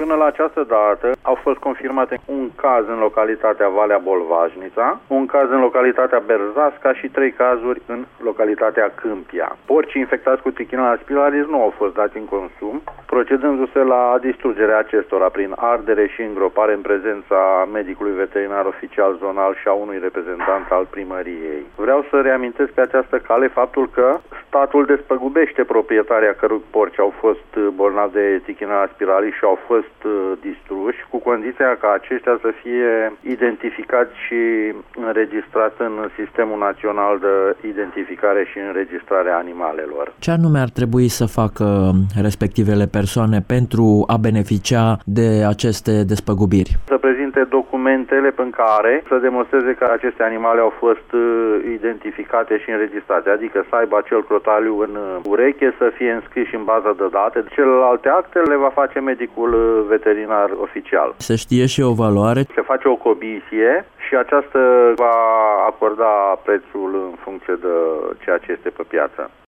Până la această dată au fost confirmate un caz în localitatea Valea Bolvajnița, un caz în localitatea Berzasca și 3 cazuri în localitatea Câmpia. Porcii infectați cu Trichinella spiralis nu au fost dați în consum, procedându-se la distrugerea acestora prin ardere și îngropare în prezența medicului veterinar oficial zonal și a unui reprezentant al primăriei. Vreau să reamintesc pe această cale faptul că statul despăgubește proprietarii a cărui porci au fost bolnavi de Trichinella spiralis și au fost distruși, cu condiția ca aceștia să fie identificați și înregistrați în Sistemul Național de Identificare și Înregistrare a Animalelor. Ce anume ar trebui să facă respectivele persoane pentru a beneficia de aceste despăgubiri? Să prezinte documentele în care să demonstreze că aceste animale au fost identificate și înregistrate, adică să aibă acel crotaliu în ureche, să fie înscriși în baza de date. Celelalte acte le va face medicul veterinar oficial. Se știe și o valoare? Se face o comisie și aceasta va acorda prețul în funcție de ceea ce este pe piață.